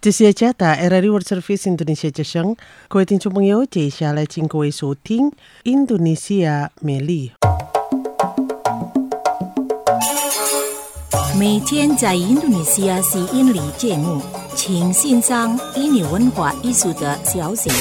这是加大 RRI World Service Indonesia 之声，各位听众朋友，接下来请各位收听印度尼西亚美丽。 每天在印度尼西亚吸引力节目，请欣赏印尼文化艺术的消息。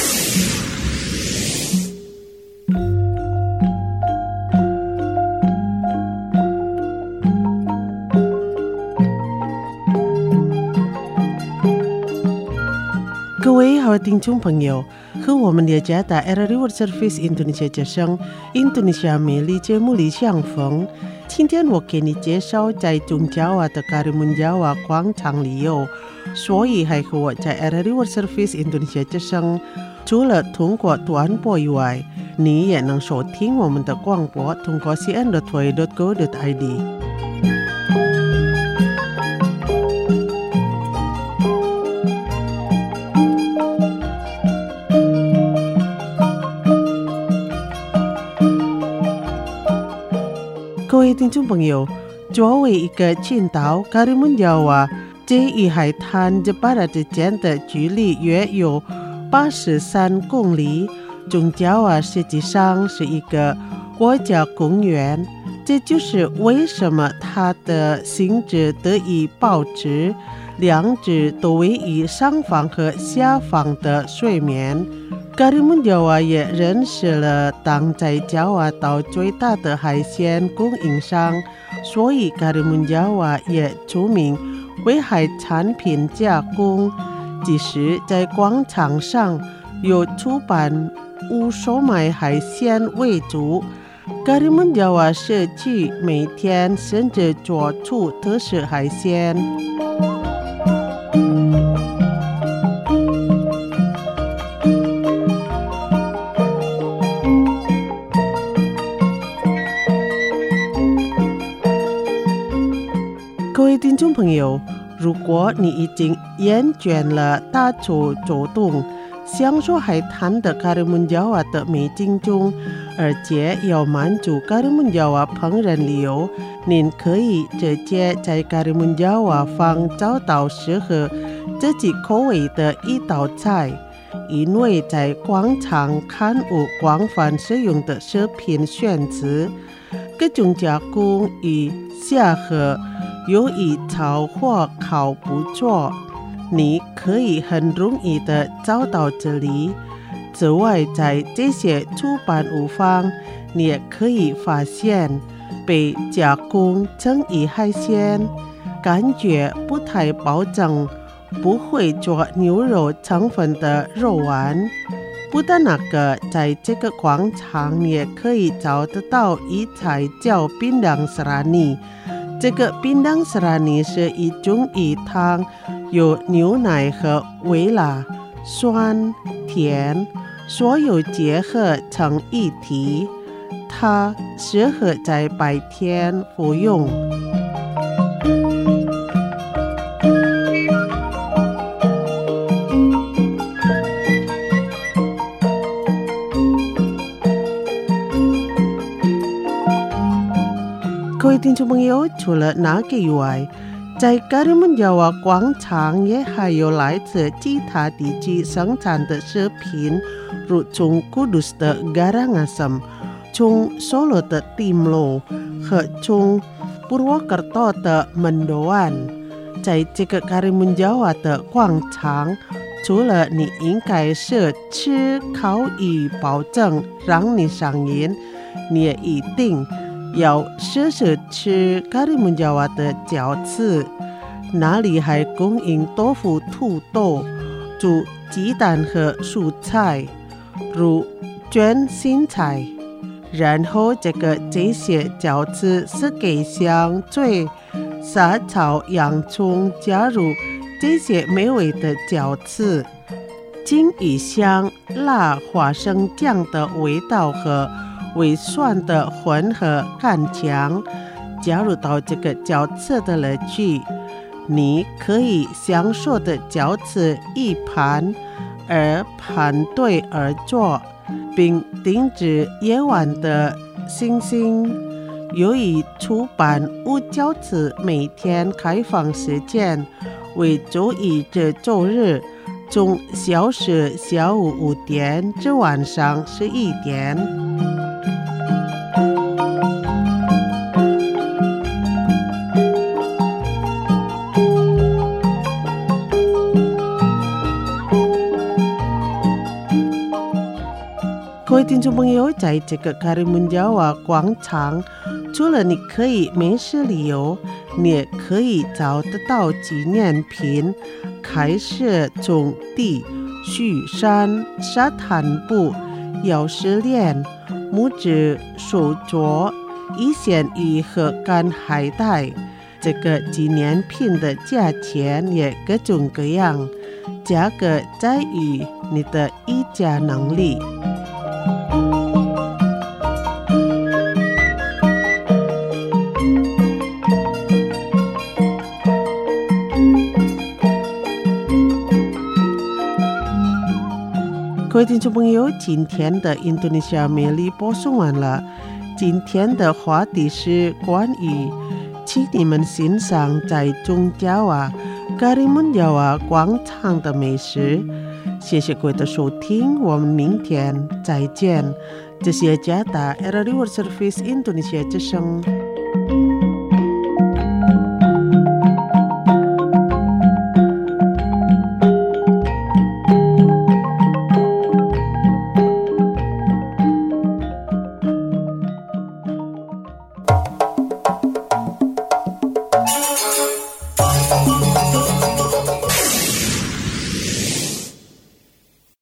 各位好听众朋友，和我们的加大 RRI World Service Indonesia 之声印度尼西亚美丽节目里相逢。今天我给你介绍在中加瓦的Karimun Jawa广场旅游，所以还和我在 RRI World Service Indonesia 之声，除了通过短波以外，你也能收听我们的广播，通过 cn.voa.go.id。各位听众朋友，作为一个群岛，Karimun Jawa这与海滩Jepara之间的距离约有83公里。中加瓦实际上是一个国家公园，这就是为什么它的性质得以保持，两者都位于上方和下方的水面。Karimun Jawa 也认识了当在加瓦岛最大的海鲜供应商，所以Karimun Jawa 也出名为海产品加工。即使在广场上有出版物售卖海鲜为主，Karimun Jawa 社区每天甚至做出特色海鲜。各位听众朋友，如果你已经厌倦了到处走动享受海滩的Karimun Jawa的美景中，而且要满足Karimun Jawa烹饪理由，您可以直接在Karimun Jawa坊找到适合自己口味的一道菜，因为在广场刊物广泛使用的食品选择，各种加工与下盒由于炒或烤不做，你可以很容易的找到这里。此外，在这些出版物方，你也可以发现被加工成以海鲜，感觉不太保证不会做牛肉成分的肉丸。不但那个，在这个广场你也可以找得到一菜叫Pindang Serani。这个Pindang Serani是一种鱼汤，有牛奶和微辣、酸、甜，所有结合成一体。它适合在白天服用。各位听众朋友，除了那个以外，在Karimun Jawa广场也还有来自其他地区生产的食品，如从Kudus的Garangasem，从Solo的Timlo和从Purwokerto的Mendoan。在这个Karimun Jawa的广场，除了你应该是吃烤鱼保证让你上瘾，你也一定要试试吃Karimun Jawa的饺子，那里还供应豆腐、土豆、煮鸡蛋和蔬菜，如卷心菜。然后这些饺子是给香脆、撒草、洋葱，加入这些美味的饺子，经与香、辣、花生酱的味道和微酸的混合感强，加入到这个饺子的乐趣。你可以享受的饺子一盘，而盘对而坐，并定制夜晚的星星。由于出版物饺子每天开放时间为周一至周日，从下午5点至晚上11点。各位听众朋友，在这个卡里mun加瓦广场，除了你可以没事旅游，你也可以找得到纪念品，开始从地、雪山、沙滩布、钥匙链、木质手镯、一线鱼和干海带。这个纪念品的价钱也各种各样，价格在于你的议价能力。各位听众朋友，今天的印度尼西亚美丽播送完了。今天的话题是关于请你们欣赏在中加瓦卡里mun加瓦广场的美食。谢谢各位的收听，我们明天再见。这是Jata RRI World Service Indonesia之声。